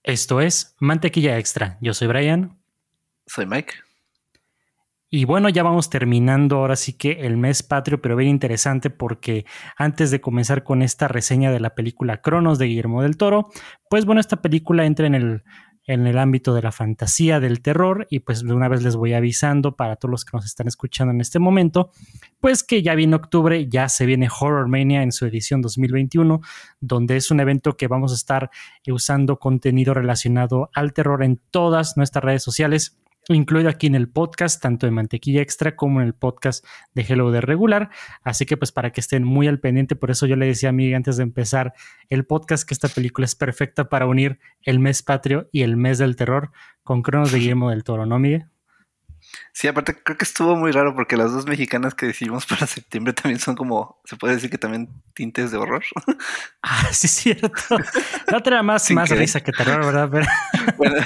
Esto es Mantequilla Extra. Yo soy Brian. Soy Mike. Y bueno, ya vamos terminando ahora sí que el mes patrio, pero bien interesante porque antes de comenzar con esta reseña de la película Cronos de Guillermo del Toro, pues bueno, esta película entra en el ámbito de la fantasía, del terror, y pues de una vez les voy avisando para todos los que nos están escuchando en este momento, pues que ya viene octubre, ya se viene Horror Mania en su edición 2021, donde es un evento que vamos a estar usando contenido relacionado al terror en todas nuestras redes sociales, incluido aquí en el podcast, tanto de Mantequilla Extra como en el podcast de Hello de Regular. Así que pues para que estén muy al pendiente, por eso yo le decía a Miguel antes de empezar el podcast que esta película es perfecta para unir el mes patrio y el mes del terror con Cronos de Guillermo del Toro, ¿no, Miguel? Sí, aparte creo que estuvo muy raro porque las dos mexicanas que decidimos para septiembre también son como, se puede decir que también tintes de horror. Ah, sí, es cierto. La otra era más Sin querer. risa que terror, ¿verdad? Pero Bueno,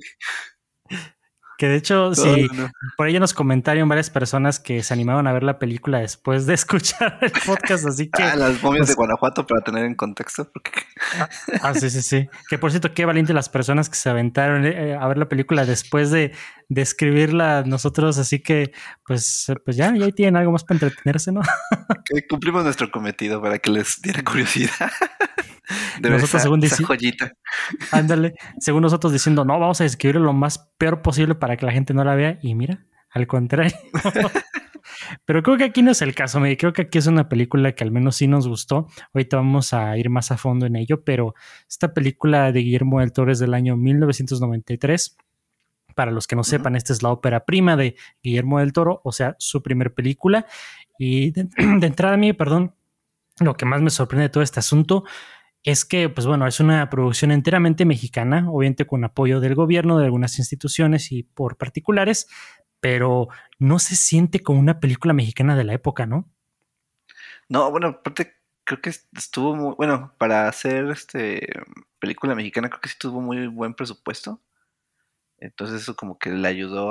que de hecho, no, sí, no, no. por ahí nos comentaron varias personas que se animaron a ver la película después de escuchar el podcast, así que, Las momias de pues, Guanajuato para tener en contexto. Porque... sí, sí, sí. Que por cierto, qué valiente las personas que se aventaron a ver la película después de escribirla nosotros, así que, pues ya ahí tienen algo más para entretenerse, ¿no? que cumplimos nuestro cometido para que les diera curiosidad de ver Nosotros, esa joyita. ándale, según nosotros diciendo, no, vamos a escribir lo más peor posible para que la gente no la vea, y mira, al contrario. Pero creo que aquí no es el caso, me creo que aquí es una película que al menos sí nos gustó. Ahorita vamos a ir más a fondo en ello, pero esta película de Guillermo del Toro es del año 1993. Para los que no Ujú. sepan, esta es la ópera prima de Guillermo del Toro, o sea, su primer película. Y de entrada a mí, perdón, lo que más me sorprende de todo este asunto es que, pues bueno, es una producción enteramente mexicana, obviamente con apoyo del gobierno, de algunas instituciones y por particulares, pero no se siente como una película mexicana de la época, ¿no? No, bueno, aparte creo que estuvo muy, bueno, para hacer película mexicana creo que sí tuvo muy buen presupuesto. Entonces eso como que le ayudó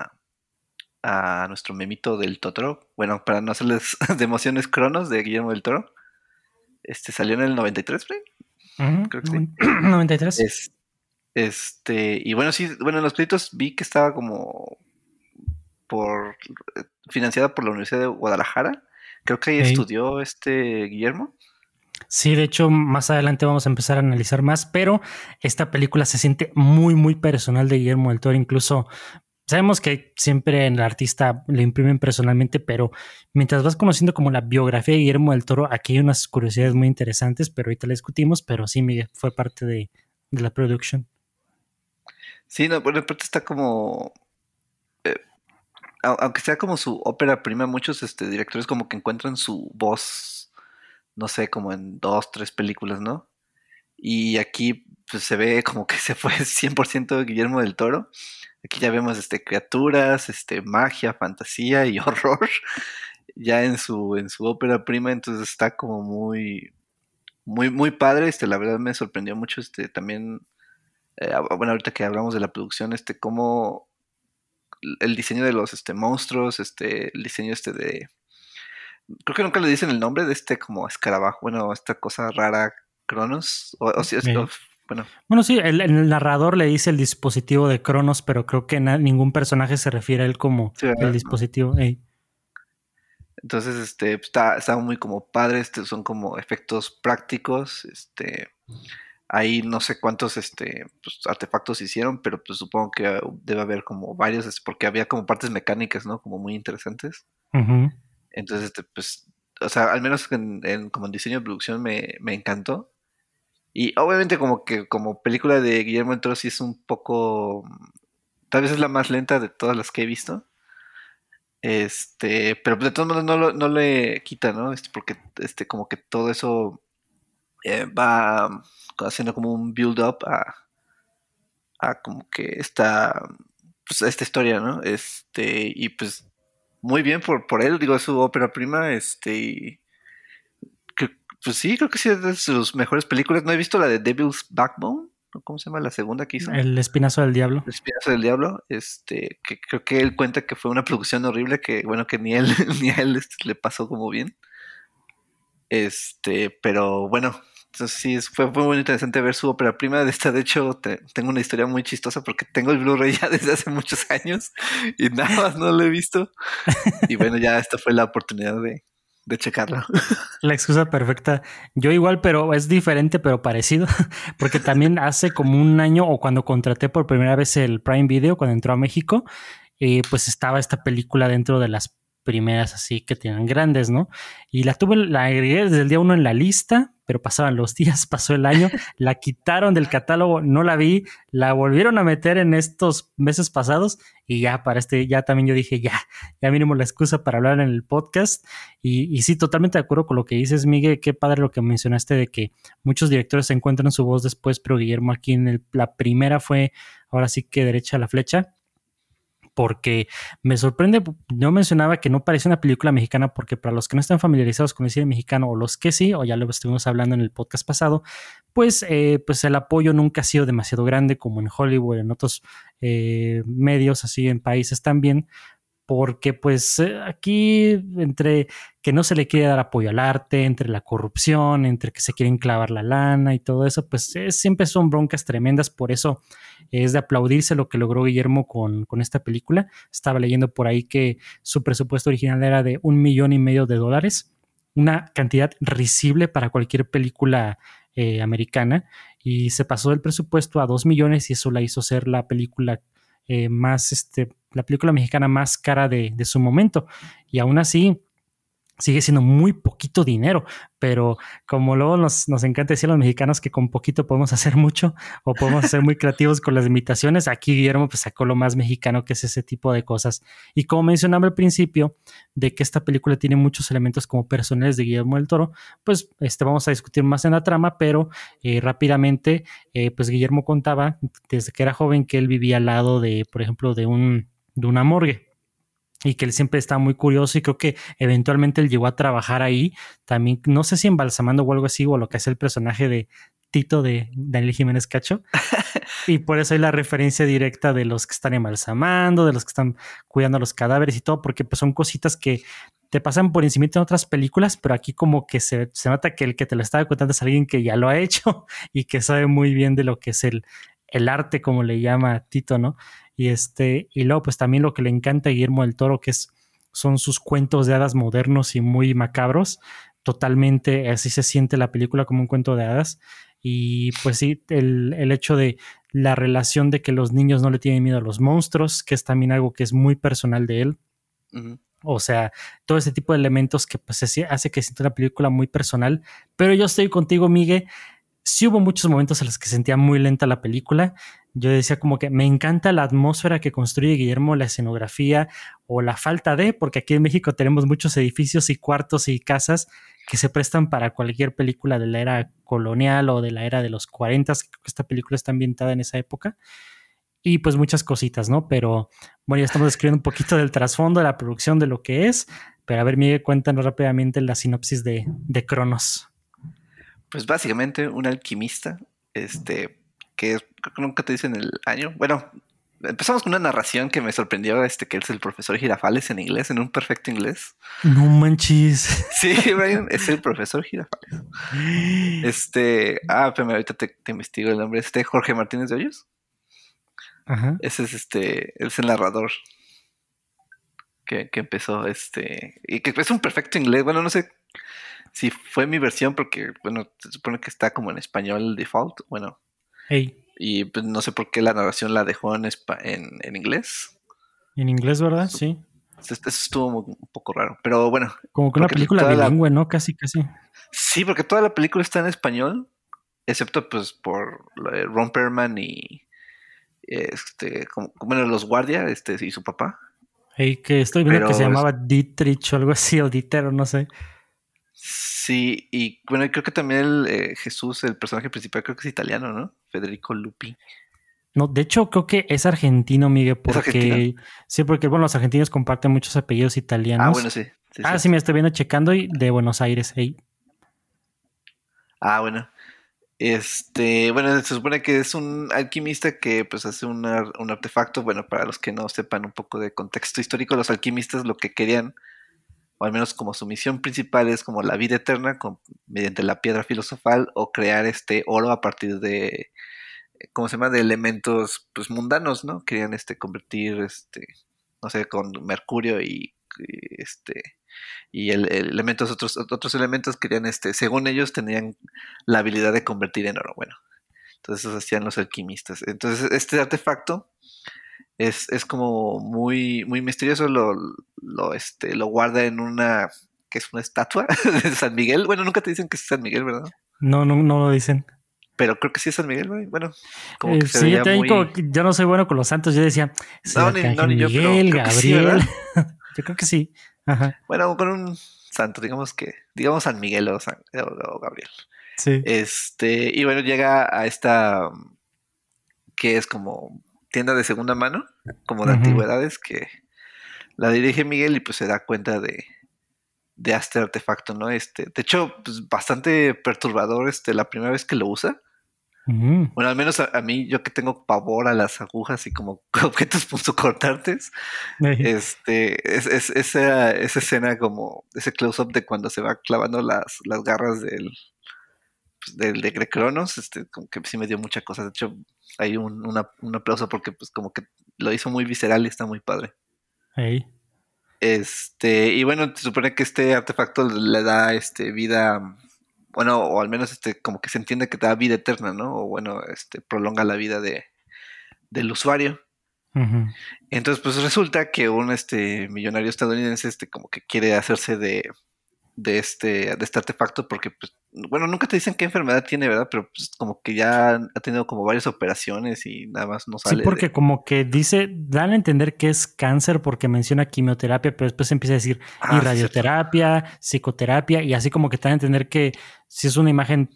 a nuestro memito del Totoro. Bueno, para no hacerles de emociones Cronos de Guillermo del Toro. Salió en el 93, ¿sí? Creo que sí. 93. Es, y bueno, sí, bueno, en los créditos vi que estaba como por financiada por la Universidad de Guadalajara. Creo que ahí Hey. estudió Guillermo. Sí, de hecho, más adelante vamos a empezar a analizar más, pero esta película se siente muy, muy personal de Guillermo del Toro. Incluso sabemos que siempre en el artista le imprimen personalmente, pero mientras vas conociendo como la biografía de Guillermo del Toro, aquí hay unas curiosidades muy interesantes, pero ahorita la discutimos. Pero sí, Miguel, fue parte de la producción. Sí, no, bueno, aparte está como, eh, aunque sea como su ópera prima, muchos directores como que encuentran su voz, no sé, como en dos, tres películas, ¿no? Y aquí pues, se ve como que se fue 100% Guillermo del Toro. Aquí ya vemos criaturas, magia, fantasía y horror ya en su ópera prima, entonces está como muy muy muy padre, la verdad me sorprendió mucho también bueno, ahorita que hablamos de la producción, cómo el diseño de los monstruos, el diseño de creo que nunca le dicen el nombre de como escarabajo, bueno, esta cosa rara Cronos o si Eh, bueno, bueno, sí, el narrador le dice el dispositivo de Cronos, pero creo que ningún personaje se refiere a él como sí, el ¿verdad? No. dispositivo. Hey. Entonces, pues, está muy como padre, son como efectos prácticos, ahí no sé cuántos, pues, artefactos hicieron, pero pues supongo que debe haber como varios, porque había como partes mecánicas, ¿no? Como muy interesantes. Uh-huh. Entonces, pues, o sea, al menos como en diseño de producción me encantó. Y obviamente como que como película de Guillermo del Toro sí es un poco, tal vez es la más lenta de todas las que he visto. Pero de todos modos no le quita, ¿no? Porque como que todo eso va haciendo como un build up a como que pues esta historia, ¿no? Y pues muy bien por él, digo, es su ópera prima, y pues sí, creo que sí es de sus mejores películas. No he visto la de Devil's Backbone, ¿no? ¿Cómo se llama la segunda que hizo? El espinazo del diablo. El Espinazo del Diablo, que creo que él cuenta que fue una producción horrible, que bueno, que ni él ni a él le pasó como bien. Pero bueno, entonces sí, fue muy interesante ver su ópera prima. De esta, de hecho, tengo una historia muy chistosa porque tengo el Blu-ray ya desde hace muchos años y nada más no lo he visto. Y bueno, ya esta fue la oportunidad de checarlo. La excusa perfecta. Yo igual, pero es diferente, pero parecido. Porque también hace como un año o cuando contraté por primera vez el Prime Video, cuando entró a México, pues estaba esta película dentro de las primeras así que tienen grandes, ¿no? Y la agregué desde el día uno en la lista, pero pasaban los días, pasó el año, la quitaron del catálogo, no la vi, la volvieron a meter en estos meses pasados y ya para ya también yo dije, ya mínimo la excusa para hablar en el podcast. Y sí, totalmente de acuerdo con lo que dices, Miguel, qué padre lo que mencionaste de que muchos directores se encuentran su voz después, pero Guillermo aquí la primera fue ahora sí que derecha a la flecha, porque me sorprende, yo mencionaba que no parece una película mexicana porque para los que no están familiarizados con el cine mexicano o los que sí, o ya lo estuvimos hablando en el podcast pasado, pues el apoyo nunca ha sido demasiado grande como en Hollywood, en otros medios, así en países también, porque pues aquí entre que no se le quiere dar apoyo al arte, entre la corrupción, entre que se quieren clavar la lana y todo eso, pues siempre son broncas tremendas, por eso es de aplaudirse lo que logró Guillermo con esta película. Estaba leyendo por ahí que su presupuesto original era de $1,500,000, una cantidad risible para cualquier película americana, y se pasó del presupuesto a 2 millones y eso la hizo ser la película la película mexicana más cara de su momento. Y aún así, sigue siendo muy poquito dinero, pero como luego nos encanta decir a los mexicanos que con poquito podemos hacer mucho o podemos ser muy creativos con las imitaciones, aquí Guillermo pues sacó lo más mexicano que es ese tipo de cosas. Y como mencionaba al principio, de que esta película tiene muchos elementos como personales de Guillermo del Toro, pues vamos a discutir más en la trama, pero rápidamente, pues Guillermo contaba desde que era joven que él vivía al lado de, por ejemplo, de una morgue y que él siempre estaba muy curioso y creo que eventualmente él llegó a trabajar ahí también, no sé si embalsamando o algo así o lo que hace el personaje de Tito de Daniel Jiménez Cacho, y por eso hay la referencia directa de los que están embalsamando, de los que están cuidando los cadáveres y todo, porque pues son cositas que te pasan por encima en otras películas, pero aquí como que se nota que el que te lo estaba contando es alguien que ya lo ha hecho y que sabe muy bien de lo que es el arte, como le llama Tito, ¿no? Y luego pues también lo que le encanta a Guillermo del Toro, son sus cuentos de hadas modernos y muy macabros. Totalmente así se siente la película, como un cuento de hadas. Y pues sí, el hecho de la relación de que los niños no le tienen miedo a los monstruos, que es también algo que es muy personal de él. Ujú. O sea, todo ese tipo de elementos que pues hace que sienta una película muy personal. Pero yo estoy contigo, Miguel. Sí hubo muchos momentos en los que sentía muy lenta la película. Yo decía como que me encanta la atmósfera que construye Guillermo, la escenografía o la falta de, porque aquí en México tenemos muchos edificios y cuartos y casas que se prestan para cualquier película de la era colonial o de la era de los 40. Creo que esta película está ambientada en esa época. Y pues muchas cositas, ¿no? Pero bueno, ya estamos describiendo un poquito del trasfondo de la producción de lo que es. Pero a ver, Miguel, cuéntanos rápidamente la sinopsis de Cronos. Pues básicamente un alquimista, que creo que nunca te dicen el año. Bueno, empezamos con una narración que me sorprendió, que es el profesor Girafales en inglés, en un perfecto inglés. No manches. Sí, Brian, es el profesor Girafales. Pero ahorita te investigo el nombre. Jorge Martínez de Hoyos. Ajá. Ese es el narrador que empezó, y que es un perfecto inglés. Bueno, no sé si fue mi versión porque, bueno, se supone que está como en español default. Bueno, Hey, y pues no sé por qué la narración la dejó en inglés. en inglés, ¿verdad? Eso, Sí. eso estuvo un poco raro. Pero bueno, Como que una porque película bilingüe, ¿no? Casi, casi. sí, porque toda la película está en español, excepto pues por lo de Ron Perlman y bueno, los guardias, y su papá. Hey, que estoy viendo que se Pero llamaba Dietrich o algo así, o Dieter, o no sé. sí, y bueno, creo que también Jesús, el personaje principal, creo que es italiano, ¿no? Federico Lupi. No, de hecho, creo que es argentino, Miguel, ¿Es argentino? porque sí, porque bueno, los argentinos comparten muchos apellidos Ah, bueno, italianos. sí, sí, es Ah, sí, cierto. me estoy viendo checando y de Buenos Aires. Hey. Ah, bueno. Bueno, se supone que es un alquimista que pues hace un artefacto. Bueno, para los que no sepan un poco de contexto histórico, los alquimistas lo que querían o al menos como su misión principal es como la vida eterna mediante la piedra filosofal o crear este oro a partir de, ¿cómo se llama? De elementos pues mundanos, ¿no? Querían convertir no sé, con mercurio y elementos, otros elementos querían según ellos tenían la habilidad de convertir en oro. Bueno, entonces eso hacían los alquimistas. Entonces este artefacto es como muy misterioso, lo guarda en una, que es una estatua de San Miguel. Bueno, nunca te dicen que es San Miguel, ¿verdad? No, no, no lo dicen. Pero creo que sí es San Miguel, güey. Bueno, como que se Sí, yo veía también como muy... que yo no soy bueno con los santos, yo decía, ¿será No, Arcángel ni yo, pero Miguel, creo que sí, Gabriel? ¿verdad? Yo creo que sí. Ajá, Bueno, con un santo, digamos San Miguel o Gabriel. sí. Y bueno, llega a esta, que es como tienda de segunda mano, como de Ujú, antigüedades, que la dirige Miguel y pues se da cuenta de este artefacto, ¿no? De hecho, pues bastante perturbador, la primera vez que lo usa. ujú. Bueno, al menos a mí, yo que tengo pavor a las agujas y como objetos punzocortantes, Ey, esa escena como ese close-up de cuando se va clavando las garras del de Cronos, como que sí me dio mucha cosa. De hecho, hay un aplauso porque pues como que lo hizo muy visceral y está muy padre. ey. Y bueno, se supone que este artefacto le da vida, bueno, o al menos como que se entiende que da vida eterna, ¿no? O bueno, prolonga la vida del usuario. Ujú. Entonces, pues resulta que un millonario estadounidense como que quiere hacerse de este artefacto porque, pues, bueno, nunca te dicen qué enfermedad tiene, ¿verdad? Pero pues como que ya ha tenido como varias operaciones y nada más no Sí, sale porque de... como que dice, dan a entender que es cáncer porque menciona quimioterapia, pero después empieza a decir y Ah, sí, cierto. radioterapia, psicoterapia, y así como que te dan a entender que si es una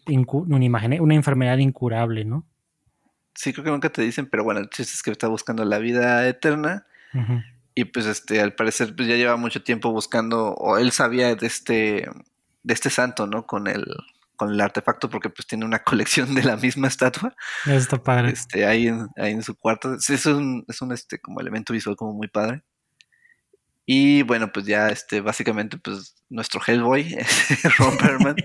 una enfermedad incurable, ¿no? Sí, creo que nunca te dicen, pero bueno, el chiste es que está buscando la vida eterna. Ujú. Y pues al parecer pues ya lleva mucho tiempo buscando, o él sabía de este santo, ¿no? Con el artefacto, porque pues tiene una colección de la misma estatua, Eso está padre. ahí en su cuarto. Sí, es un como elemento visual como muy padre. Y bueno, pues ya básicamente pues nuestro Hellboy, Ron Perlman,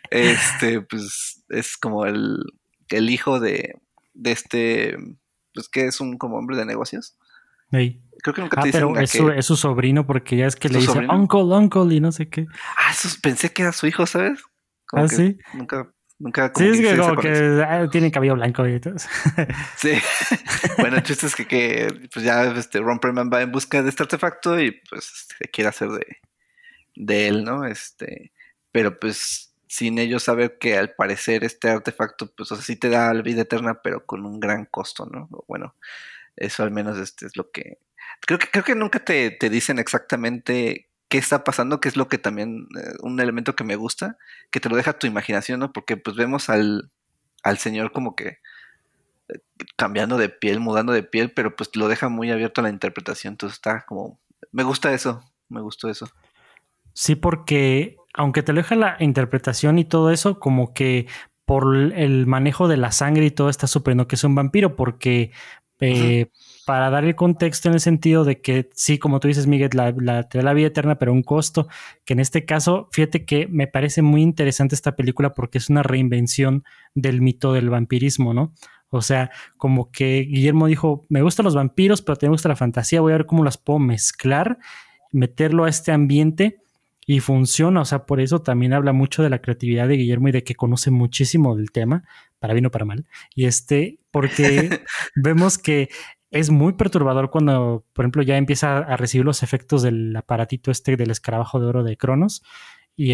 pues es como el hijo de pues que es un como hombre de negocios. Ey. Creo que nunca te Ah, dicen pero a qué es su sobrino porque ya es que le su dice sobrino. uncle, uncle y no sé qué. Ah, pensé que era su hijo, ¿sabes? Como Ah, que sí. nunca Sí, como que es que hice esa como conexión. que tiene cabello blanco y todo. Sí. Bueno, el chiste es que pues ya Ron Perlman va en busca de este artefacto y pues quiere hacer de él, ¿no? Pero pues sin ellos saber que al parecer este artefacto, pues o sea, sí te da la vida eterna, pero con un gran costo, ¿no? O bueno, eso al menos es lo que... Creo que nunca te dicen exactamente qué está pasando, que es lo que también, un elemento que me gusta, que te lo deja tu imaginación, ¿no? Porque pues vemos al señor como que cambiando de piel, mudando de piel, pero pues lo deja muy abierto a la interpretación, entonces está como... Me gusta eso, me gustó eso. Sí, porque aunque te aleja la interpretación y todo eso, como que por el manejo de la sangre y todo está suprimiendo que es un vampiro, porque Ujú. eh, para dar el contexto en el sentido de que sí, como tú dices, Miguel, te da la vida eterna, pero a un costo, que en este caso, fíjate que me parece muy interesante esta película porque es una reinvención del mito del vampirismo, ¿no? O sea, como que Guillermo dijo, me gustan los vampiros, pero también me gusta la fantasía, voy a ver cómo las puedo mezclar, meterlo a este ambiente y funciona, o sea, por eso también habla mucho de la creatividad de Guillermo y de que conoce muchísimo del tema, para bien o para mal. Y porque vemos que es muy perturbador cuando, por ejemplo, ya empieza a recibir los efectos del aparatito del escarabajo de oro de Cronos y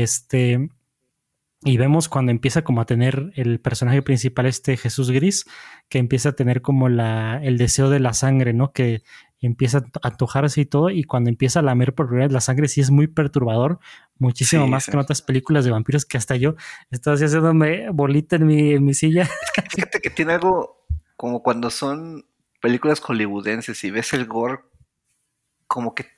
y vemos cuando empieza como a tener el personaje principal, Jesús Gris, que empieza a tener como el deseo de la sangre, ¿no? Que empieza a antojarse y todo, y cuando empieza a lamer por primera vez la sangre, sí es muy perturbador, muchísimo Sí, más sí. que en otras películas de vampiros que hasta yo estaba así haciéndome bolita en mi silla. Es que fíjate que tiene algo como cuando son películas hollywoodenses y ves el gore, como que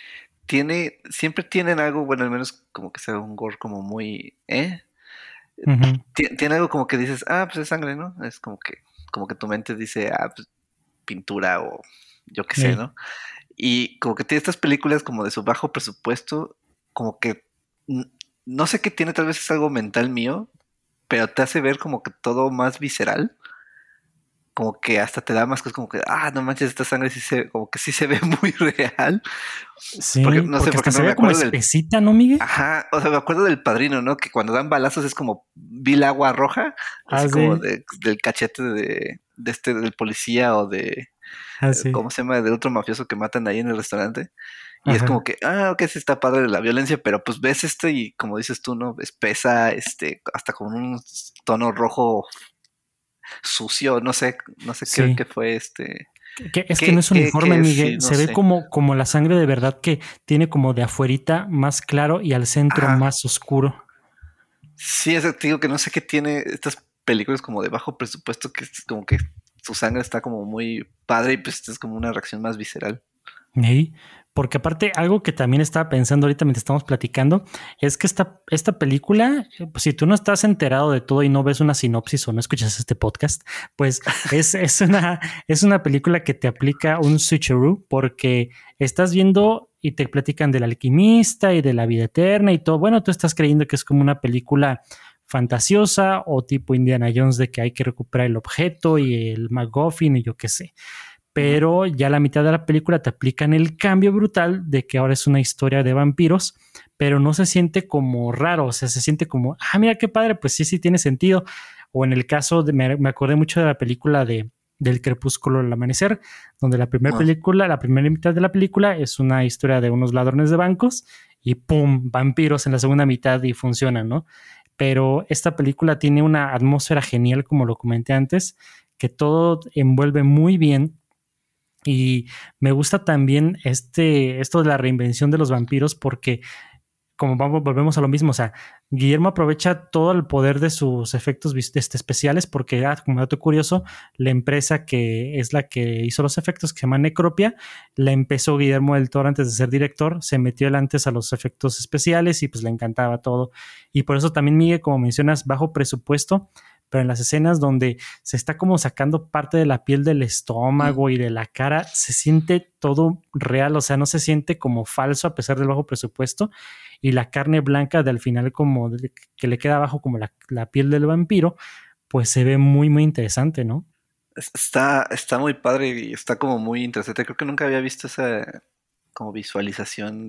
siempre tienen algo, bueno, al menos como que sea un gore como muy, Ujú. Tiene algo como que dices, ah, pues es sangre, ¿no? Es como que tu mente dice, ah, pues pintura o yo qué sé, Ey. ¿no? Y como que tiene estas películas como de su bajo presupuesto como que no sé qué tiene, tal vez es algo mental mío, pero te hace ver como que todo más visceral, como que hasta te da más cosas como que, no manches, esta sangre como que sí se ve muy real, porque Sí, no sé, porque por hasta se ejemplo, me ve como acuerdo del, espesita, ¿no, Miguel? ajá, o sea, me acuerdo del Padrino, ¿no? Que cuando dan balazos es como, vi el agua roja, Ah, así como sí, del cachete del policía o de, ah, sí, ¿cómo se llama? Del otro mafioso que matan ahí en el restaurante. Y es como ajá. que, ok, sí está padre la violencia, pero pues ves y como dices tú, ¿no? Espesa, hasta con un tono rojo sucio, no sé qué Sí. fue Es que no es uniforme, qué es, sí, Miguel. no Se ve sé. como la sangre de verdad que tiene como de afuerita más claro y al centro Ajá. más oscuro. Sí, te digo que no sé qué tiene estas películas como de bajo presupuesto, que es como que su sangre está como muy padre y pues es como una reacción más visceral. Sí, porque aparte, algo que también estaba pensando ahorita mientras estamos platicando, es que esta película, pues, si tú no estás enterado de todo y no ves una sinopsis o no escuchas este podcast, pues es una película que te aplica un switcheroo porque estás viendo y te platican del alquimista y de la vida eterna y todo. Bueno, tú estás creyendo que es como una película fantasiosa o tipo Indiana Jones de que hay que recuperar el objeto y el MacGuffin y yo qué sé, Ujú. pero ya a la mitad de la película te aplican el cambio brutal de que ahora es una historia de vampiros, pero no se siente como raro, o sea, se siente como, mira qué padre, pues sí, sí tiene sentido. O en el caso de, me acordé mucho de la película del Crepúsculo al Amanecer, donde Ah, la primera mitad de la película es una historia de unos ladrones de bancos y pum, vampiros en la segunda mitad y funcionan, ¿no? Pero esta película tiene una atmósfera genial, como lo comenté antes, que todo envuelve muy bien y me gusta también esto de la reinvención de los vampiros porque como volvemos a lo mismo, o sea, Guillermo aprovecha todo el poder de sus efectos especiales porque, como dato curioso, la empresa que es la que hizo los efectos, que se llama Necropia, la empezó Guillermo del Toro antes de ser director, se metió él antes a los efectos especiales y pues le encantaba todo. Y por eso también, Miguel, como mencionas, bajo presupuesto, pero en las escenas donde se está como sacando parte de la piel del mm. estómago y de la cara, se siente todo real, o sea, no se siente como falso a pesar del bajo presupuesto y la carne blanca de al final como que le queda abajo como la piel del vampiro, pues se ve muy, muy interesante, ¿no? Está muy padre y está como muy interesante. Creo que nunca había visto esa como visualización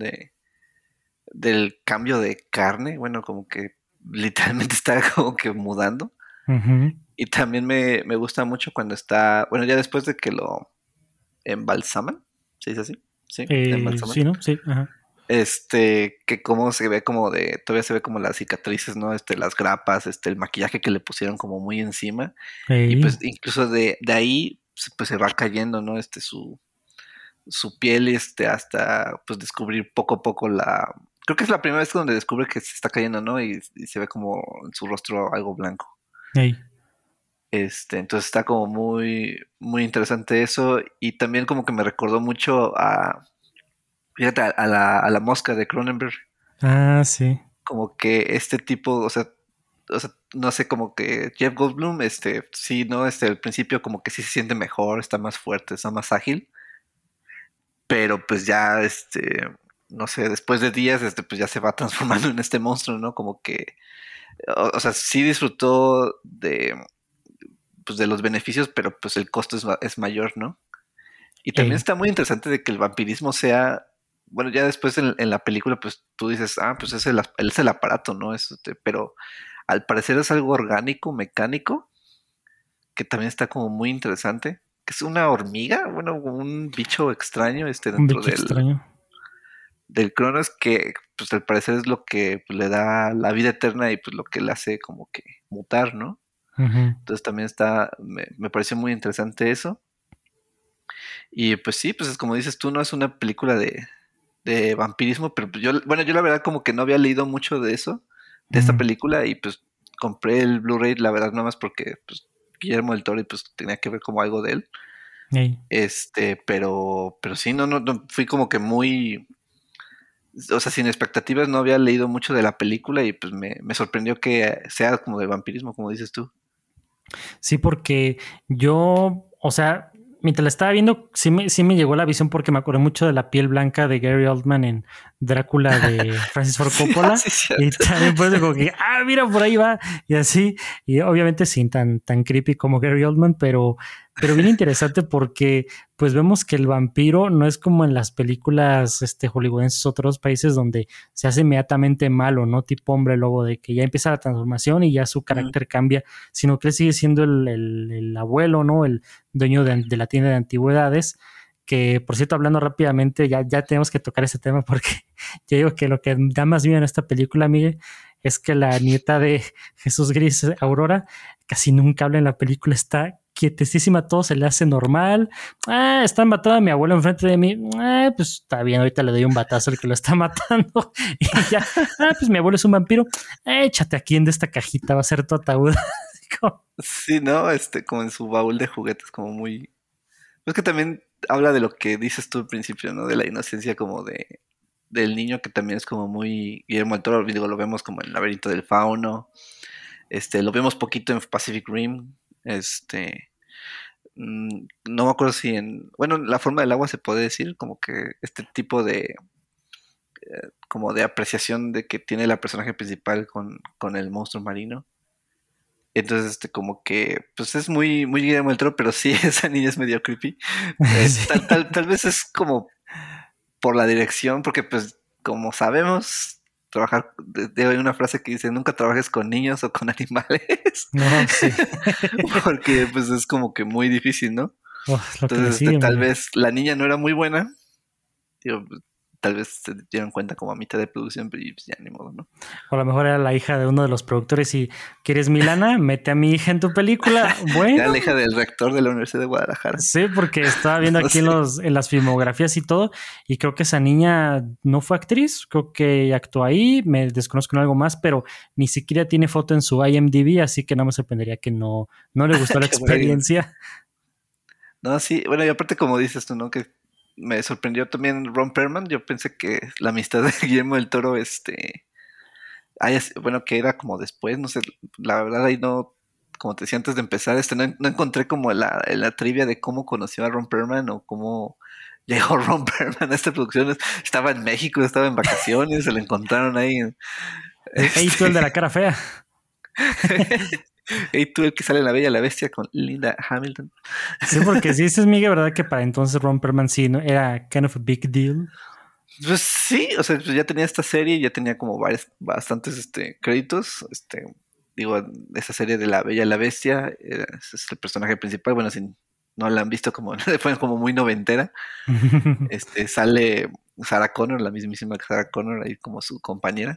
del cambio de carne. Bueno, como que literalmente está como que mudando. Ujú. Y también me gusta mucho cuando está, bueno, ya después de que lo embalsaman, ¿se dice así? Sí, embalsaman. Sí, ¿no? Sí, ajá. Que cómo se ve todavía se ve como las cicatrices, ¿no? Las grapas, el maquillaje que le pusieron como muy encima. Y Ey, pues incluso de ahí, pues se va cayendo, ¿no? Su piel, hasta pues descubrir poco a poco creo que es la primera vez donde descubre que se está cayendo, ¿no? Y se ve como en su rostro algo blanco. ey. Entonces está como muy, muy interesante eso. Y también como que me recordó mucho fíjate, a la mosca de Cronenberg. Ah, sí. Como que este tipo, o sea, no sé, como que Jeff Goldblum, sí, ¿no? Al principio como que sí se siente mejor, está más fuerte, está más ágil, pero pues ya, no sé, después de días, pues ya se va transformando en este monstruo, ¿no? Como que, o sea, sí disfrutó pues de los beneficios, pero pues el costo es mayor, ¿no? Y también Ey. está muy interesante de que el vampirismo sea, bueno, ya después en la película, pues tú dices, pues es el aparato, ¿no? Pero al parecer es algo orgánico, mecánico, que también está como muy interesante. Que es una hormiga, bueno, un bicho extraño, Un dentro bicho extraño. del Cronos, que pues al parecer es lo que pues, le da la vida eterna y pues lo que le hace como que mutar, ¿no? Ujú. Entonces también me pareció muy interesante eso. Y pues sí, pues es como dices tú, no es una película de vampirismo, pero pues yo la verdad como que no había leído mucho de eso, de esta Mm. película, y pues compré el Blu-ray, la verdad, nada más porque pues Guillermo del Toro y pues tenía que ver como algo de él. Ey. Pero sí, no, fui como que muy, o sea, sin expectativas, no había leído mucho de la película y pues me sorprendió que sea como de vampirismo, como dices tú. Sí, porque yo, o sea, Mientras la estaba viendo, sí me llegó la visión porque me acordé mucho de la piel blanca de Gary Oldman en Drácula de Francis Ford Sí, Coppola. sí, Y cierto. también pues como que, mira, por ahí va. Y así, y obviamente sin tan creepy como Gary Oldman, pero bien interesante porque pues vemos que el vampiro no es como en las películas hollywoodenses o otros países donde se hace inmediatamente malo, ¿no? Tipo hombre lobo, de que ya empieza la transformación y ya su Mm, carácter cambia, sino que él sigue siendo el abuelo, ¿no? El dueño de la tienda de antigüedades, que por cierto, hablando rápidamente, ya tenemos que tocar ese tema porque yo digo que lo que da más miedo en esta película, Miguel, es que la nieta de Jesús Gris, Aurora, casi nunca habla en la película, está quietecísima, todo se le hace normal. Está matando a mi abuelo enfrente de mí. Pues está bien, ahorita le doy un batazo al que lo está matando. Y ya, pues mi abuelo es un vampiro. Échate aquí en esta cajita, va a ser tu ataúd. sí, ¿no? Como en su baúl de juguetes, como muy... Es que también habla de lo que dices tú al principio, ¿no? De la inocencia como del niño que también es como muy Guillermo del Toro, digo, lo vemos como en el laberinto del fauno, lo vemos poquito en Pacific Rim, no me acuerdo si bueno, la forma del agua se puede decir, como que este tipo de, como de apreciación de que tiene la personaje principal con el monstruo marino. Entonces, como que, pues es muy, muy Guillermo del Toro, pero sí, esa niña es medio creepy. Sí. Tal vez es como por la dirección, porque pues como sabemos, hay una frase que dice, nunca trabajes con niños o con animales, No, sí. porque pues es como que muy difícil, ¿no? Oh, lo que le Entonces, sigue, tal Miguel. vez la niña no era muy buena, digo, pues, tal vez se dieron cuenta como a mitad de producción, pero pues, ya ni modo, ¿no? O a lo mejor era la hija de uno de los productores y ¿quieres Milana? Mete a mi hija en tu película. Era Bueno, la hija del rector de la Universidad de Guadalajara. sí, porque estaba viendo No aquí en sé. en las filmografías y todo, y creo que esa niña no fue actriz, creo que actuó ahí, me desconozco en algo más, pero ni siquiera tiene foto en su IMDb, así que no me sorprendería que no le gustó la Qué bueno. experiencia. No, sí, bueno, y aparte como dices tú, ¿no? Que me sorprendió también Ron Perlman. Yo pensé que la amistad de Guillermo del Toro, bueno, que era como después, no sé, la verdad ahí no, como te decía antes de empezar, no encontré como la trivia de cómo conoció a Ron Perlman o cómo llegó Ron Perlman a esta producción. Estaba en México, estaba en vacaciones, se lo encontraron ahí. Ey, tú el de la cara fea. Y tú el que sale en La Bella y la Bestia con Linda Hamilton. Sí, porque sí, ese es Miguel, ¿verdad? Que para entonces Ron Perlman sí, ¿no? Era kind of a big deal. Pues sí, o sea, pues ya tenía esta serie, ya tenía como bastantes créditos. Digo, esa serie de La Bella y la Bestia, ese es el personaje principal. Bueno, si no la han visto, como fue como muy noventera. Sale Sarah Connor, la mismísima Sarah Connor, ahí como su compañera.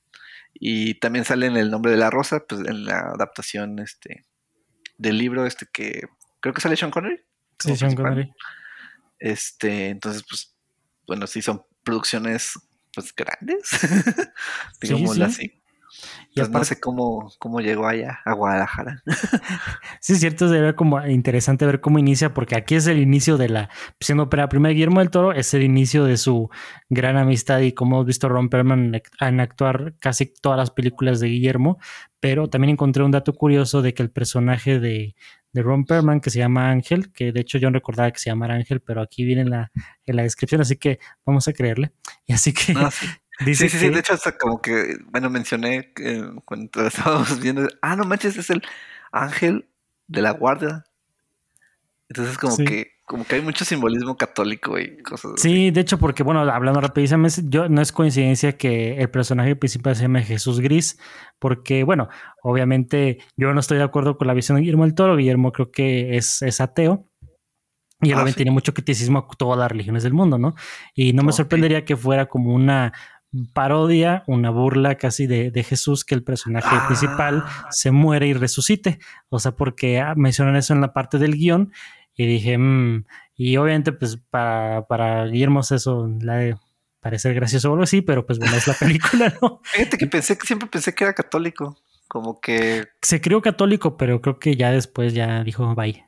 Y también sale en El Nombre de la Rosa, pues en la adaptación del libro, que creo que sale Sean Connery Sí, como Sean principal. Connery. Entonces, pues, bueno, sí son producciones pues grandes, Sí, digámoslo sí. así. Y Entonces no aparte, sé cómo llegó allá a Guadalajara. sí, es cierto, sería como interesante ver cómo inicia, porque aquí es el inicio de siendo para primera Guillermo del Toro, es el inicio de su gran amistad y como hemos visto Ron Perlman en actuar casi todas las películas de Guillermo, pero también encontré un dato curioso de que el personaje de Ron Perlman, que se llama Ángel, que de hecho yo no recordaba que se llamara Ángel, pero aquí viene en la descripción, así que vamos a creerle. Y así que No, sí. Sí, dice sí, sí, de que hecho hasta como que, bueno, mencioné cuando estábamos viendo, no manches, es el ángel de la guardia. Entonces sí. como que hay mucho simbolismo católico y cosas así. Sí, de hecho, porque bueno, hablando rapidísimo, no es coincidencia que el personaje principal se llame Jesús Gris, porque bueno, obviamente yo no estoy de acuerdo con la visión de Guillermo del Toro. Guillermo creo que es ateo y él Ah, obviamente sí. tiene mucho criticismo a todas las religiones del mundo, ¿no? Y no me Ok. sorprendería que fuera como una parodia, una burla casi de Jesús, que el personaje principal Ah, se muere y resucite. O sea, porque mencionan eso en la parte del guión y dije, y obviamente pues para Guillermo eso la de parecer gracioso o algo así, pero pues bueno, es la película, ¿no? fíjate que siempre pensé que era católico, como que, Se crió católico, pero creo que ya después ya dijo bye.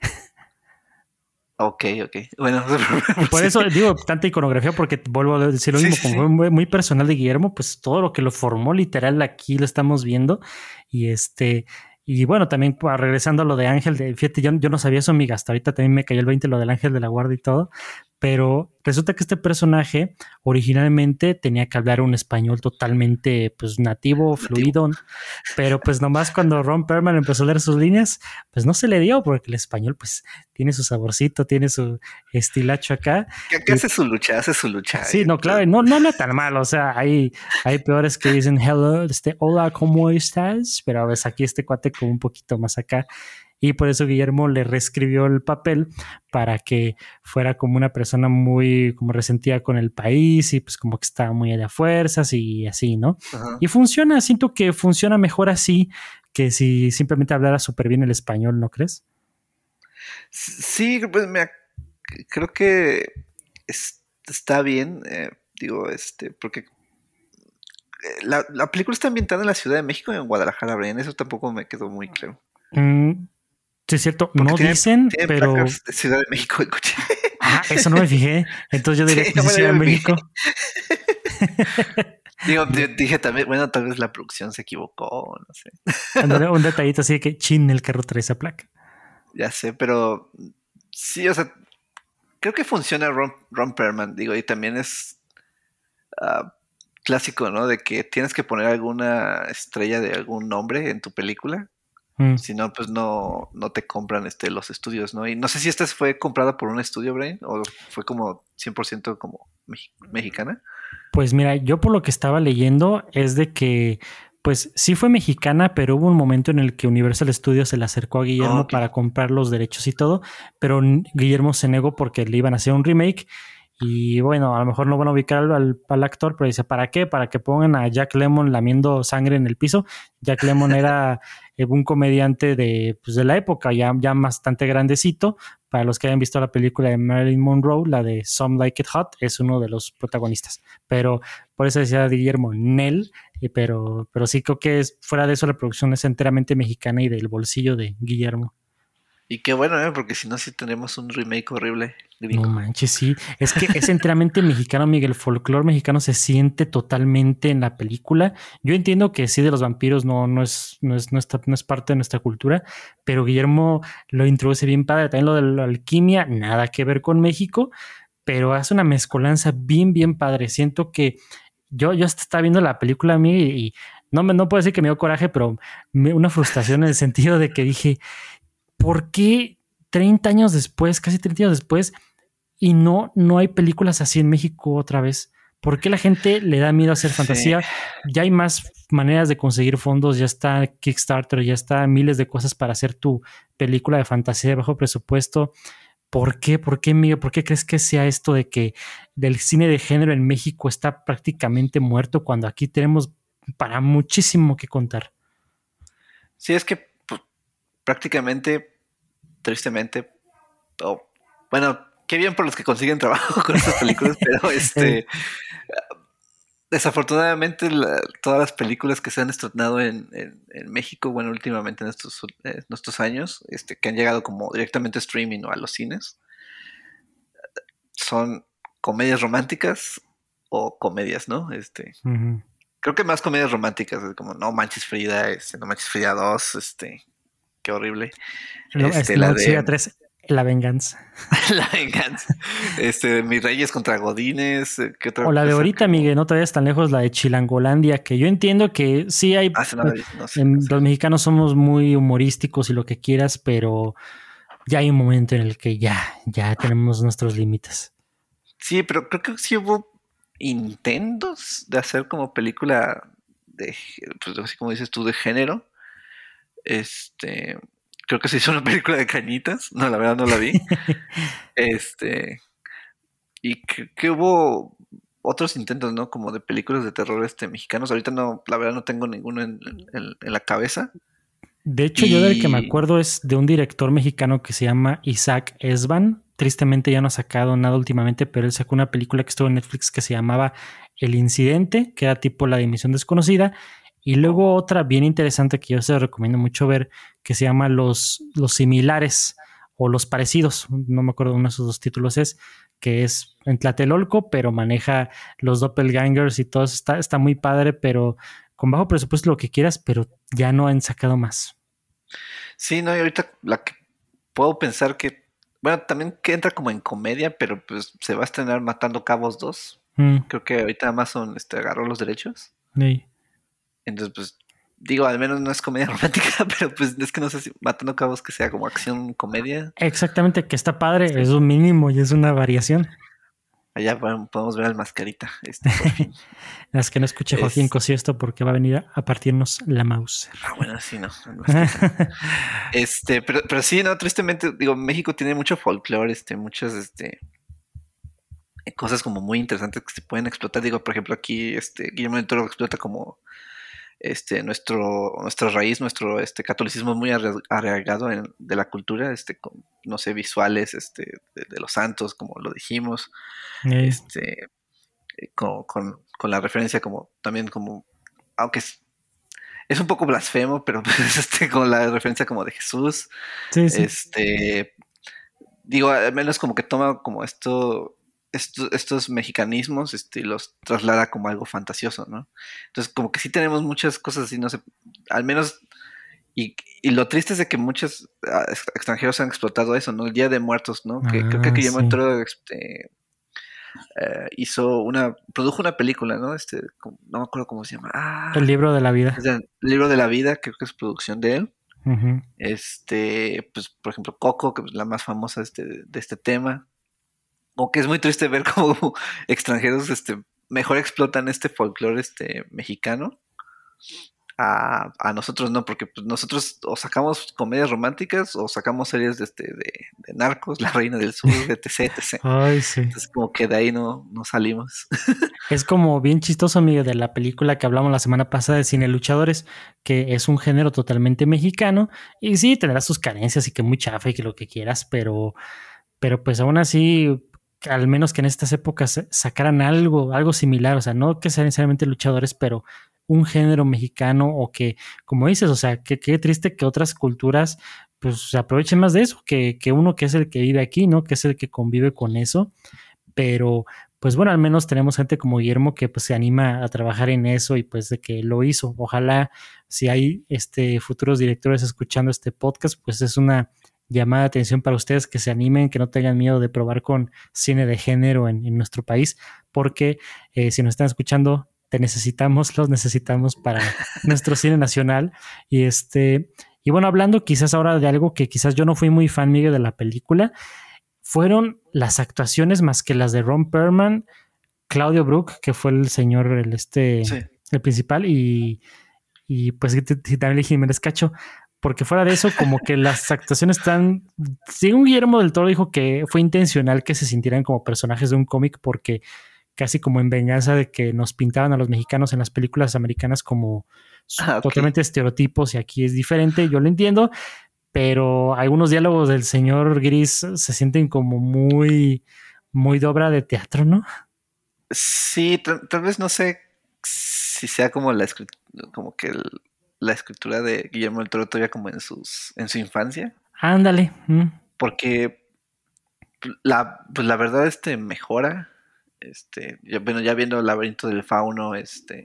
ok, ok, bueno, Por sí, eso digo tanta iconografía, porque vuelvo a decir lo sí, mismo, sí, como fue sí. muy personal de Guillermo, pues todo lo que lo formó literal aquí lo estamos viendo y Y bueno, también regresando a lo de Ángel, fíjate, yo no sabía eso, amiga, hasta ahorita también me cayó el 20 lo del Ángel de la Guardia y todo, pero resulta que este personaje originalmente tenía que hablar un español totalmente pues nativo, Nativo. fluido, pero pues nomás cuando Ron Perlman empezó a leer sus líneas, pues no se le dio porque el español pues tiene su saborcito, tiene su estilacho acá. Que Y hace su lucha, hace su lucha. sí, no, claro, no habla tan mal, o sea, hay peores que dicen hello, hola, ¿cómo estás? Pero a veces aquí este cuate como un poquito más acá. Y por eso Guillermo le reescribió el papel para que fuera como una persona muy como resentida con el país y pues como que estaba muy a fuerzas y así, ¿no? Ajá. Y funciona, siento que funciona mejor así que si simplemente hablara súper bien el español, ¿no crees? Sí, pues mira, creo que está bien, digo, porque la película está ambientada en la Ciudad de México y en Guadalajara, Brian, eso tampoco me quedó muy claro. Mm, sí, es cierto, Porque no dicen, tienen pero placas de Ciudad de México el coche. eso no me fijé. Entonces yo diría Sí, que sí, bueno, Ciudad yo de me vi. México. Digo, dije también, bueno, tal vez la producción se equivocó, no sé. Ándale, un detallito así de que chin, el carro trae esa placa. Ya sé, pero sí, o sea, creo que funciona Ron Perlman, digo, y también es ah, clásico, ¿no? De que tienes que poner alguna estrella de algún nombre en tu película. Mm. Si no, pues no te compran los estudios, ¿no? Y no sé si esta fue comprada por un estudio, Brain, o fue como 100% como mexicana. Pues mira, yo por lo que estaba leyendo es de que, pues sí fue mexicana, pero hubo un momento en el que Universal Studios se le acercó a Oh, Guillermo ok. para comprar los derechos y todo, pero Guillermo se negó porque le iban a hacer un remake. Y bueno, a lo mejor no van a ubicar al actor, pero dice, ¿para qué? Para que pongan a Jack Lemmon lamiendo sangre en el piso. Jack Lemmon era un comediante pues de la época, ya bastante grandecito. Para los que hayan visto la película de Marilyn Monroe, la de Some Like It Hot, es uno de los protagonistas. Pero por eso decía Guillermo Nel, pero sí creo que fuera de eso la producción es enteramente mexicana y del bolsillo de Guillermo. Y qué bueno, ¿eh? Porque si no, sí tenemos un remake horrible No gringo. manches, sí. Es que es enteramente mexicano, Miguel. El folclore mexicano se siente totalmente en la película. Yo entiendo que sí, de los vampiros no es parte de nuestra cultura, pero Guillermo lo introduce bien padre. También lo de la alquimia, nada que ver con México, pero hace una mezcolanza bien padre. Siento que yo hasta estaba viendo la película a mí y no puedo decir que me dio coraje, pero una frustración en el sentido de que dije, ¿por qué 30 años después, casi 30 años después, y no hay películas así en México otra vez? ¿Por qué la gente le da miedo a hacer Sí, fantasía? Ya hay más maneras de conseguir fondos, ya está Kickstarter, ya está miles de cosas para hacer tu película de fantasía de bajo presupuesto. ¿Por qué? ¿Por qué, Miguel? ¿Por qué crees que sea esto de que del cine de género en México está prácticamente muerto cuando aquí tenemos para muchísimo que contar? sí, es que pues, prácticamente, tristemente, oh, bueno, qué bien por los que consiguen trabajo con estas películas, pero Eh, desafortunadamente todas las películas que se han estrenado en México, bueno, últimamente en estos años, que han llegado como directamente a streaming o a los cines, son comedias románticas o comedias, ¿no? uh-huh. Creo que más comedias románticas, como No Manches Frida, No Manches Frida 2, qué horrible. No La Exhibida de 3, La Venganza. La Venganza, Mis Reyes contra Godines, ¿qué otra O la de cosa? ahorita, Miguel, no te vayas tan lejos, la de Chilangolandia, que yo entiendo que sí hay, Ah, no la vi, no sé, no sé. los mexicanos somos muy humorísticos y lo que quieras, pero ya hay un momento en el que ya tenemos nuestros límites. Sí, pero creo que sí hubo intentos de hacer como película pues así como dices tú, de género. Este, Creo que se hizo una película de cañitas. No, la verdad no la vi. Este, y que hubo otros intentos, ¿no? Como de películas de terror mexicanos. Ahorita no, la verdad no tengo ninguno en la cabeza. De hecho, yo del que me Y acuerdo es de un director mexicano que se llama Isaac Esban. Tristemente ya no ha sacado nada últimamente, pero él sacó una película que estuvo en Netflix que se llamaba El Incidente, que era tipo La Dimensión Desconocida. Y luego otra bien interesante que yo se recomiendo mucho ver, que se llama Los Similares o Los Parecidos. No me acuerdo uno de esos dos títulos es, que es en Tlatelolco, pero maneja los doppelgangers y todo eso. Está muy padre, pero con bajo presupuesto lo que quieras, pero ya no han sacado más. Sí, no, y ahorita la que puedo pensar que, bueno, también que entra como en comedia, pero pues se va a estrenar Matando Cabos 2. Mm, Creo que ahorita Amazon agarró los derechos. sí. Entonces, pues, digo, al menos no es comedia romántica, pero pues es que no sé si Matando Cabos que sea como acción comedia. Exactamente, que está padre, Este, es un mínimo y es una variación. allá podemos ver al Mascarita, por fin. Las que no escuche Joaquín Es, Cosío esto porque va a venir a partirnos la mouse. bueno, sí, no, el Mascarita no. Pero sí, no, tristemente, digo, México tiene mucho folclore, muchas, cosas como muy interesantes que se pueden explotar. Digo, por ejemplo, aquí, Guillermo del Toro explota como nuestra raíz, nuestro catolicismo muy arraigado de la cultura, con, no sé, visuales, de los santos, como lo dijimos, Ey, este, con la referencia como, también como, aunque es un poco blasfemo, pero pues, con la referencia como de Jesús, sí, sí. este, digo, al menos como que toma como estos mexicanismos, y los traslada como algo fantasioso, ¿no? Entonces, como que sí tenemos muchas cosas así, no sé, al menos, y lo triste es de que muchos extranjeros han explotado eso, ¿no? El Día de Muertos, ¿no? Que creo que Ah, Guillermo del sí. Toro produjo una película, ¿no? No me acuerdo cómo se llama. El libro de la vida. Es el libro de la vida, creo que es producción de él. Ujú. Pues, por ejemplo, Coco, que es la más famosa de este tema. O que es muy triste ver cómo extranjeros mejor explotan este folclore mexicano a nosotros no, porque pues, nosotros o sacamos comedias románticas o sacamos series de narcos, La Reina del Sur, etc, etc. Ay, sí. Entonces como que de ahí no salimos. Es como bien chistoso, amigo, de la película que hablamos la semana pasada de Cine Luchadores, que es un género totalmente mexicano y sí tendrá sus carencias y que muy chafa y que lo que quieras, pero pues aún así, al menos que en estas épocas sacaran algo similar, o sea, no que sean necesariamente luchadores, pero un género mexicano o que, como dices, o sea, que qué triste que otras culturas pues se aprovechen más de eso, que uno que es el que vive aquí, ¿no? Que es el que convive con eso, pero pues bueno, al menos tenemos gente como Guillermo que pues se anima a trabajar en eso y pues de que lo hizo. Ojalá si hay futuros directores escuchando este podcast, pues es una llamada de atención para ustedes que se animen, que no tengan miedo de probar con cine de género en nuestro país, porque si nos están escuchando, los necesitamos para nuestro cine nacional. Y y bueno, hablando quizás ahora de algo que quizás yo no fui muy fan, Miguel, de la película, fueron las actuaciones más que las de Ron Perlman, Claudio Brook, que fue el señor, Sí. el principal, y pues también Jiménez Cacho, porque fuera de eso, como que las actuaciones están. Según Guillermo del Toro dijo que fue intencional que se sintieran como personajes de un cómic, porque casi como en venganza de que nos pintaban a los mexicanos en las películas americanas como Ah, ok. totalmente estereotipos y aquí es diferente, yo lo entiendo, pero algunos diálogos del señor Gris se sienten como muy de obra de teatro, ¿no? Sí, tal vez no sé si sea como como que la escritura de Guillermo del Toro todavía como en su infancia, Ándale. porque pues la verdad mejora, bueno, ya viendo el laberinto del fauno,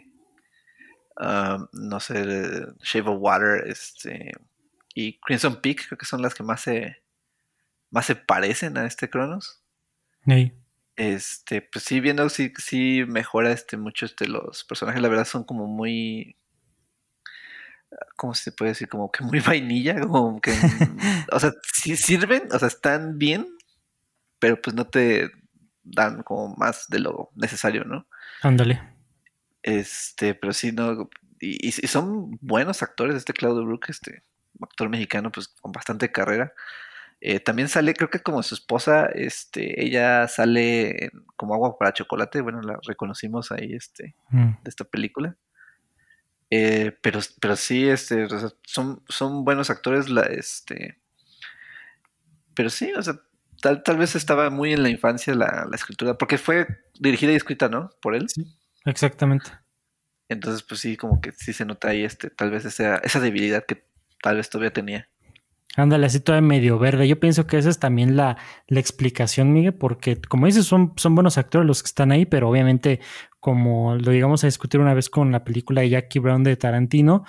no sé, Shape of Water, y Crimson Peak, creo que son las que más se parecen a Cronos. Sí. Pues sí, viendo sí mejora mucho los personajes, la verdad son como muy, ¿cómo se puede decir? Como que muy vainilla, como que, o sea, sí sirven, o sea, están bien, pero pues no te dan como más de lo necesario, ¿no? Ándale. Pero sí, no, y son buenos actores, Claudio Brook, actor mexicano, pues con bastante carrera. También sale, creo que como su esposa, ella sale como agua para chocolate, bueno, la reconocimos ahí, Mm. de esta película. Pero sí, o sea, son buenos actores, pero sí, o sea, tal vez estaba muy en la infancia la escritura, porque fue dirigida y escrita, ¿no? Por él. Sí, exactamente. Entonces, pues sí, como que sí se nota ahí, tal vez esa debilidad que tal vez todavía tenía. Ándale, así toda medio verde. Yo pienso que esa es también la explicación, Miguel, porque como dices, son buenos actores los que están ahí, pero obviamente, como lo llegamos a discutir una vez con la película de Jackie Brown de Tarantino,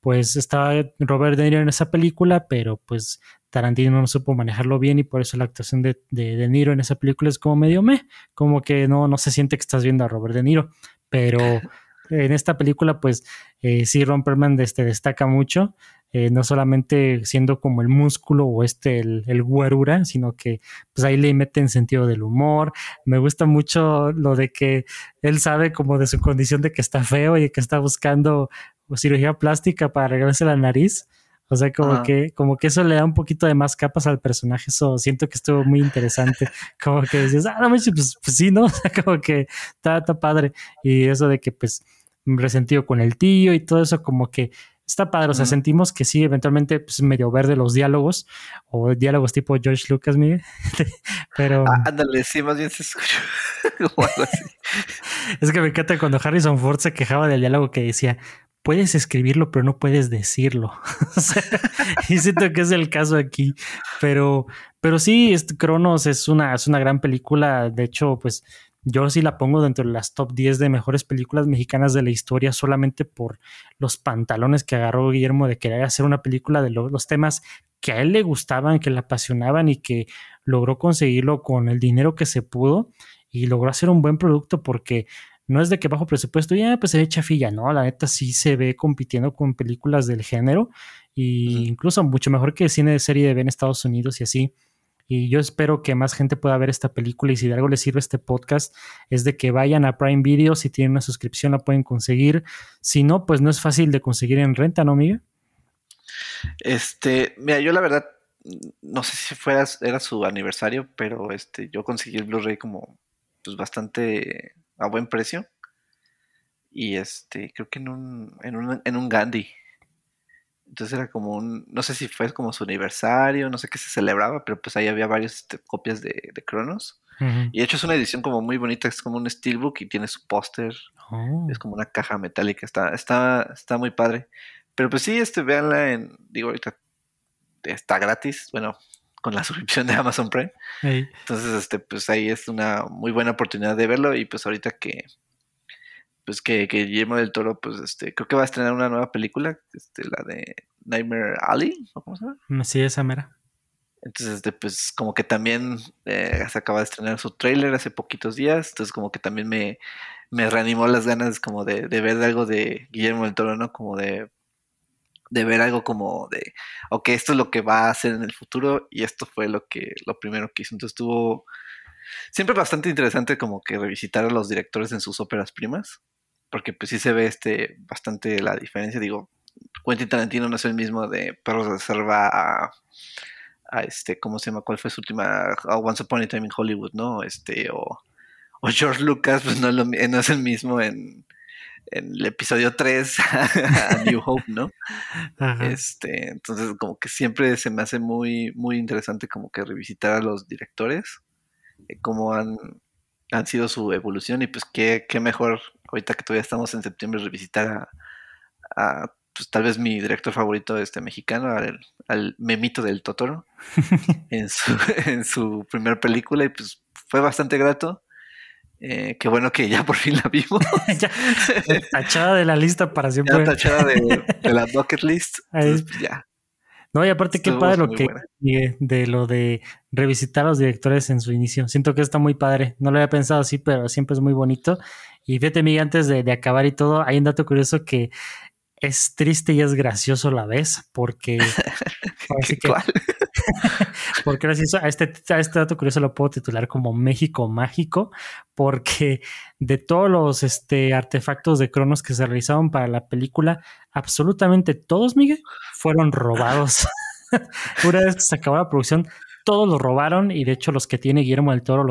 pues estaba Robert De Niro en esa película, pero pues Tarantino no supo manejarlo bien y por eso la actuación De Niro en esa película es como medio como que no se siente que estás viendo a Robert De Niro, pero en esta película pues sí Ron Perlman destaca mucho, no solamente siendo como el músculo o el güerura, sino que pues ahí le meten sentido del humor. Me gusta mucho lo de que él sabe como de su condición de que está feo y que está buscando cirugía plástica para arreglarse la nariz. O sea, Ajá. como que eso le da un poquito de más capas al personaje. Eso siento que estuvo muy interesante. Como que dices, no manches, pues sí, ¿no? O sea, como que está padre. Y eso de que, pues, resentido con el tío y todo eso, como que está padre. O sea, Ujú. sentimos que sí, eventualmente, pues, medio verde los diálogos o diálogos tipo George Lucas, Miguel. Pero Ándale, sí, más bien se escuchó como algo así. es que me encanta cuando Harrison Ford se quejaba del diálogo que decía, puedes escribirlo, pero no puedes decirlo. O sea, y siento que es el caso aquí. Pero, pero sí, Cronos es una gran película. De hecho, pues yo sí la pongo dentro de las top 10 de mejores películas mexicanas de la historia, solamente por los pantalones que agarró Guillermo de querer hacer una película de los temas que a él le gustaban, que le apasionaban y que logró conseguirlo con el dinero que se pudo y logró hacer un buen producto porque no es de que bajo presupuesto ya pues se ve chafilla, no, la neta sí se ve compitiendo con películas del género e Ujú. incluso mucho mejor que cine de serie de B en Estados Unidos y así. Y yo espero que más gente pueda ver esta película y si de algo les sirve este podcast es de que vayan a Prime Video, si tienen una suscripción la pueden conseguir, si no pues no es fácil de conseguir en renta, ¿no, Miguel? Mira, yo la verdad, no sé si era su aniversario, pero yo conseguí el Blu-ray como, pues bastante a buen precio. Y creo que en un Gandhi. Entonces era como no sé si fue como su aniversario, no sé qué se celebraba, pero pues ahí había varias copias de Cronos. Uh -huh. Y de hecho es una edición como muy bonita, es como un steelbook y tiene su póster, es Oh. como una caja metálica, está muy padre. Pero pues sí, véanla digo, ahorita está gratis, bueno, con la suscripción de Amazon Prime. Hey. Entonces, pues ahí es una muy buena oportunidad de verlo y pues ahorita que Guillermo del Toro, pues creo que va a estrenar una nueva película, la de Nightmare Alley, ¿o cómo se llama? Sí, esa mera. Entonces, pues como que también se acaba de estrenar su tráiler hace poquitos días, entonces como que también me reanimó las ganas como de ver algo de Guillermo del Toro, ¿no? Como de ver algo como ok, esto es lo que va a hacer en el futuro y esto fue lo primero que hizo. Entonces estuvo siempre bastante interesante como que revisitar a los directores en sus óperas primas, porque pues sí se ve bastante la diferencia. Digo, Quentin Tarantino no es el mismo de Perros de Reserva a ¿cómo se llama? ¿Cuál fue su última? Once Upon a Time in Hollywood, ¿no? O George Lucas, pues no es el mismo en el episodio 3 a New Hope, ¿no? Ajá. Entonces como que siempre se me hace muy, muy interesante como que revisitar a los directores, cómo han sido su evolución y pues qué mejor, ahorita que todavía estamos en septiembre, revisitar pues tal vez mi director favorito mexicano, al Memito del Totoro, en su, en su primer película y pues fue bastante grato. Qué bueno que ya por fin la vimos. Ya, tachada de la lista para Ya siempre. tachada de la bucket list. Entonces, Ahí. pues ya, No, y aparte qué estuvo padre lo muy que buena. de lo de revisitar a los directores en su inicio. Siento que está muy padre. No lo había pensado así, pero siempre es muy bonito. Y fíjate, Miguel, antes de acabar y todo, hay un dato curioso que es triste y es gracioso a la vez, porque así que ¿Cuál? porque gracias a este dato curioso lo puedo titular como México Mágico, porque de todos los artefactos de Cronos que se realizaron para la película, absolutamente todos, Miguel, fueron robados. Una vez que se acabó la producción, todos los robaron y de hecho los que tiene Guillermo del Toro,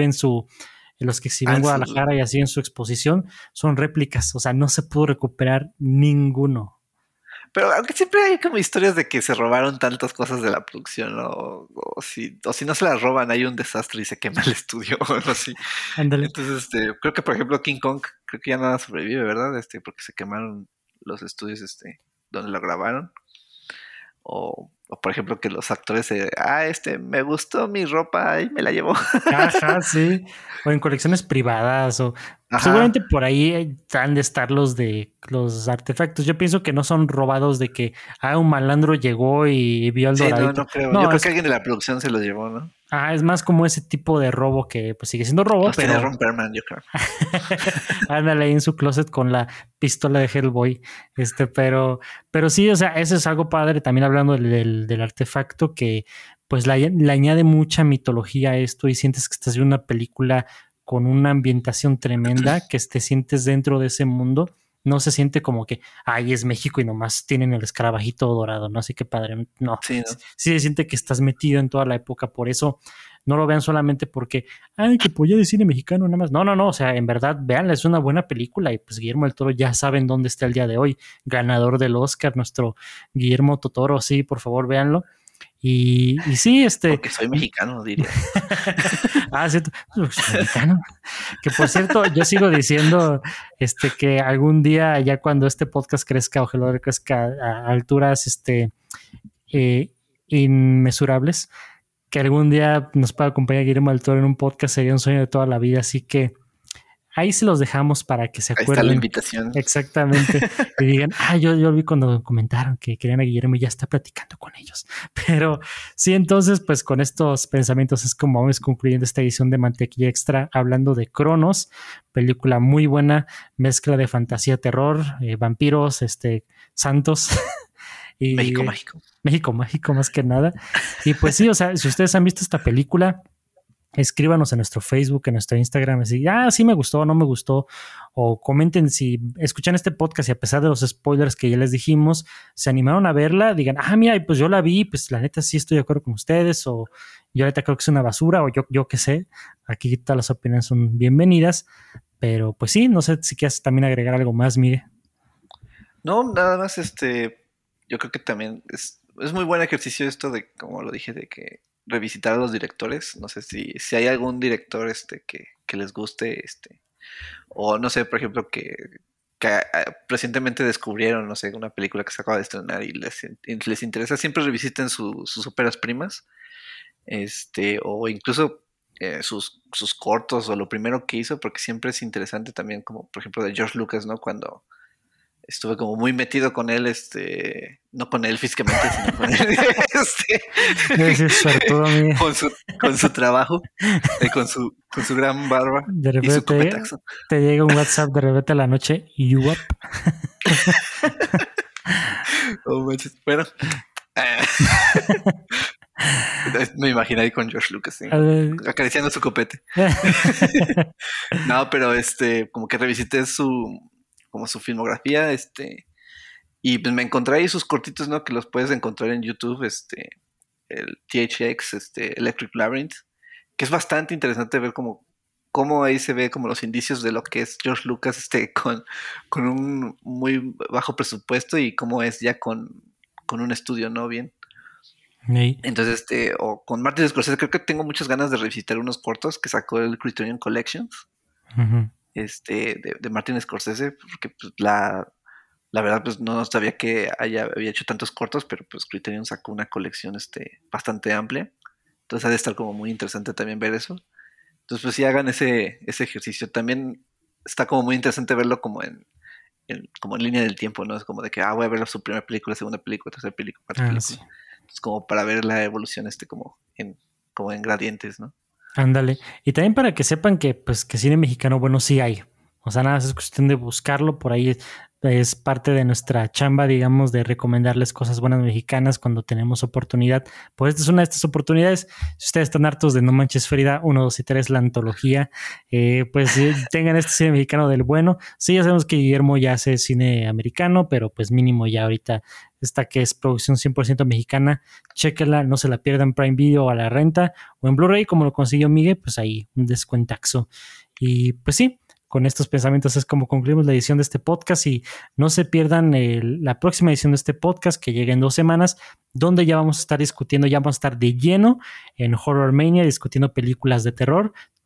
los que exhiben Ah, en Guadalajara y así en su exposición, son réplicas, o sea, no se pudo recuperar ninguno. pero aunque siempre hay como historias de que se robaron tantas cosas de la producción, ¿no? O si no se las roban, hay un desastre y se quema el estudio o algo así. Ándale. Entonces, creo que por ejemplo King Kong, creo que ya nada sobrevive, ¿verdad? Porque se quemaron los estudios, donde lo grabaron. O por ejemplo que los actores me gustó mi ropa y me la llevó. Ajá, sí. O en colecciones privadas o Ajá. seguramente por ahí han de estar los de los artefactos. Yo pienso que no son robados de que un malandro llegó y vio el Sí, no, doradito. no creo. Yo No, creo que alguien de la producción se los llevó, ¿no? es más como ese tipo de robo que pues sigue siendo robo, Los tiene pero Ron Perlman, yo creo. ándale ahí en su closet con la pistola de Hellboy. Pero sí, o sea, eso es algo padre. También hablando del artefacto que pues le añade mucha mitología a esto y sientes que estás viendo una película con una ambientación tremenda, que te sientes dentro de ese mundo. No se siente como que, es México y nomás tienen el escarabajito dorado, ¿no? Así que padre, no. Sí, Sí, ¿no? sí se siente que estás metido en toda la época, por eso no lo vean solamente porque que pues ya de cine mexicano nada más. No, no, no, o sea, en verdad, véanla, es una buena película y pues Guillermo del Toro ya saben dónde está el día de hoy, ganador del Oscar, nuestro Guillermo Totoro, sí, por favor, véanlo. Y sí, Porque soy mexicano, dirías. sí, soy mexicano. Que por cierto, yo sigo diciendo que algún día, ya cuando este podcast crezca, ojalá crezca a alturas eh, inmesurables, que algún día nos pueda acompañar Guillermo del Toro en un podcast sería un sueño de toda la vida, así que ahí se los dejamos para que se Ahí está la acuerden invitación. exactamente y digan, yo vi cuando comentaron que querían a Guillermo y ya está platicando con ellos. Pero sí, entonces, pues con estos pensamientos es como vamos concluyendo esta edición de Mantequilla Extra hablando de Cronos, película muy buena, mezcla de fantasía, terror, vampiros, santos y México mágico. México mágico más que nada. Y pues sí, o sea, si ustedes han visto esta película, escríbanos en nuestro Facebook, en nuestro Instagram, así, sí me gustó, no me gustó, o comenten si escuchan este podcast y a pesar de los spoilers que ya les dijimos, se animaron a verla, digan, mira, pues yo la vi, pues la neta sí estoy de acuerdo con ustedes, o yo ahorita creo que es una basura, o yo qué sé, aquí todas las opiniones son bienvenidas, pero pues sí, no sé si quieres también agregar algo más, Miguel. No, nada más, yo creo que también es muy buen ejercicio esto de, como lo dije, de que revisitar a los directores. No sé si hay algún director que les guste, o no sé, por ejemplo, que recientemente descubrieron, no sé, una película que se acaba de estrenar y les interesa, siempre revisiten sus óperas primas, o incluso sus cortos o lo primero que hizo, porque siempre es interesante también, como por ejemplo de George Lucas, ¿no? Cuando estuve como muy metido con él, no con él físicamente, sino con él, Suertudo, Miguel. con su trabajo, con su gran barba De y su repente copetazo. te llega un WhatsApp de repente a la noche y you up. Oh, manches. Bueno, me imaginé ahí con George Lucas, ¿sí? Acariciando su copete. No, pero como que revisité como su filmografía, y pues me encontré ahí sus cortitos, ¿no? Que los puedes encontrar en YouTube, el THX, Electric Labyrinth, que es bastante interesante ver cómo ahí se ve como los indicios de lo que es George Lucas, con un muy bajo presupuesto y cómo es ya con un estudio, ¿no? Bien. Sí. Entonces, o con Martin Scorsese, creo que tengo muchas ganas de revisitar unos cortos que sacó el Criterion Collections, Uh-huh. de Martin Scorsese, porque pues, la verdad, pues no sabía que había hecho tantos cortos, pero pues Criterion sacó una colección bastante amplia. Entonces ha de estar como muy interesante también ver eso. Entonces, pues sí hagan ese ejercicio. También está como muy interesante verlo como en línea del tiempo, ¿no? Es como de que, voy a ver su primera película, segunda película, tercera película, cuarta película. Sí. Entonces, como para ver la evolución como en gradientes, ¿no? Ándale. Y también para que sepan que, pues, que cine mexicano bueno sí hay. O sea, nada más es cuestión de buscarlo. Por ahí es parte de nuestra chamba, digamos, de recomendarles cosas buenas mexicanas cuando tenemos oportunidad. Pues esta es una de estas oportunidades. Si ustedes están hartos de No Manches Frida, 1, 2 y 3, la antología, pues tengan este cine mexicano del bueno. Sí, ya sabemos que Guillermo ya hace cine americano, pero pues mínimo ya ahorita esta que es producción 100% mexicana, chéquenla, no se la pierdan, Prime Video a la renta o en Blu-ray como lo consiguió Miguel, pues ahí un descuentaxo. Y pues sí, con estos pensamientos es como concluimos la edición de este podcast y no se pierdan la próxima edición de este podcast que llega en 2 semanas, donde ya vamos a estar discutiendo, ya vamos a estar de lleno en Horror Mania discutiendo películas de terror,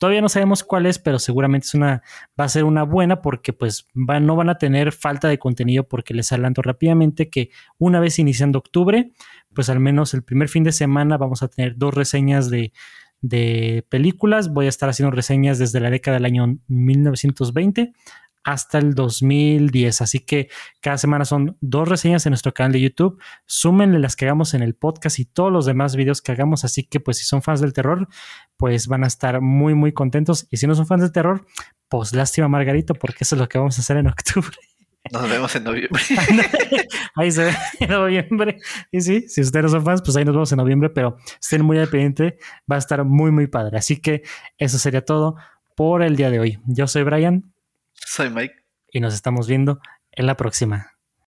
Todavía no sabemos cuál es, pero seguramente va a ser una buena porque pues no van a tener falta de contenido, porque les adelanto rápidamente que una vez iniciando octubre, pues al menos el primer fin de semana vamos a tener 2 reseñas de películas. Voy a estar haciendo reseñas desde la década del año 1920 hasta el 2010. Así que cada semana son 2 reseñas en nuestro canal de YouTube. Súmenle las que hagamos en el podcast y todos los demás videos que hagamos. Así que pues si son fans del terror, pues van a estar muy, muy contentos. Y si no son fans del terror, pues lástima Margarito, porque eso es lo que vamos a hacer en octubre. Nos vemos en noviembre. Ahí se ve en noviembre. Y sí, si ustedes no son fans, pues ahí nos vemos en noviembre, pero estén muy al pendiente. Va a estar muy, muy padre. Así que eso sería todo por el día de hoy. Yo soy Brian. Soy Mike. Y nos estamos viendo en la próxima.